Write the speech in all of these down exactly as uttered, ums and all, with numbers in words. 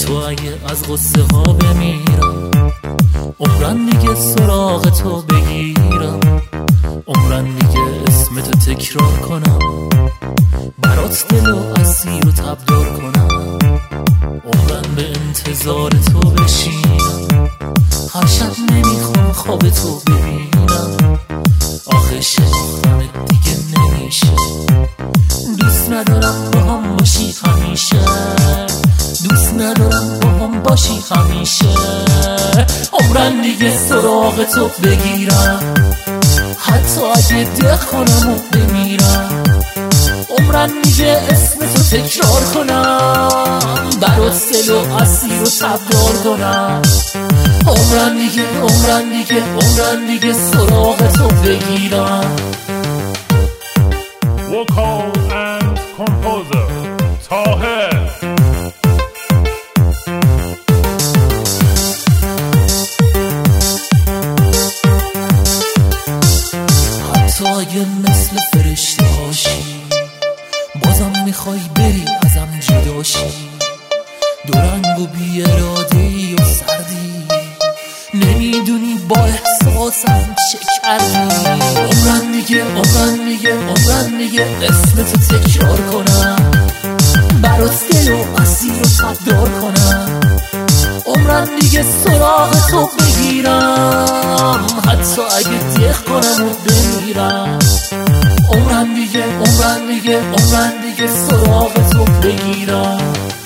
تو اگه از غصه ها بمیرم، عمرن دیگه سراغ تو بگیرم، عمرن دیگه اسم تو تکرار کنم، برات دل و اسیر و تبدار کنم، عمرن به انتظار تو بشینم، هر شب نمیخوام خواب تو ببینم، آخه شناختنت دیگه نمیشه، دوست ندارم با هم باشی همیشه، دوست ندارم با هم باشی همیشه، عمرن دیگه سراغ تو بگیرم، حتی اگه دق کنم و بمیرم، عمرن دیگه اسم تو تکرار کنم، برات سل و اسیر و تبدار کنم، عمرن دیگه عمرن دیگه عمرن دیگه سراغ تو بگیرم. Vocal and composer Tahir. حتی اگه مثل فرشته هاشی، بازم میخوای بری ازم جداشی، دو رنگ و بی اراده‌ای و سردی، نمیدونی با احساسم چه کردی، عمرن دیگه عمرن دیگه عمرن دیگه اسم تو تکرار کنم، برات دل و اسیر و تبدار کنم، عمرن دیگه سراغ تو بگیرم، حتی اگه دق کنم و بمیرم، عمرن دیگه عمرن دیگه عمرن دیگه سراغ تو بگیرم.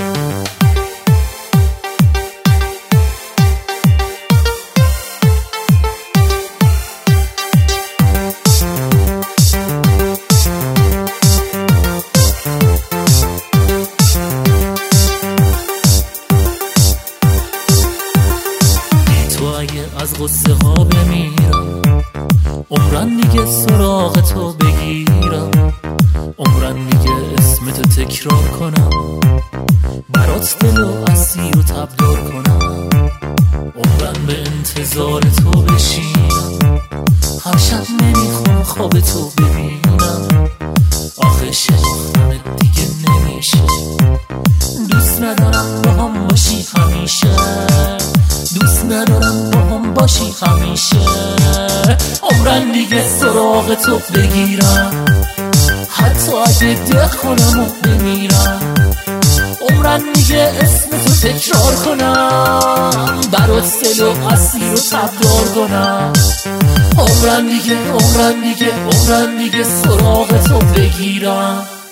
از غصه ها بمیرم، عمرن دیگه سراغ تو بگیرم، عمرن دیگه اسم تو تکرار کنم، برات دل و اسیر و تبدار کنم، عمرن به انتظار تو بشینم، هر شب نمیخوام خواب تو ببینم، آخه شناختنت دیگه نمیشه، دوست ندارم با هم باشی همیشه، دوست ندارم با هم باشی همیشه، عمرن دیگه سراغ تو بگیرم، حتی اگه دق کنم و بمیرم، عمرن دیگه اسم تو تکرار کنم، برات سل و اسیر و تبدار کنم، عمرن دیگه عمرن دیگه عمرن دیگه سراغ تو بگیرم.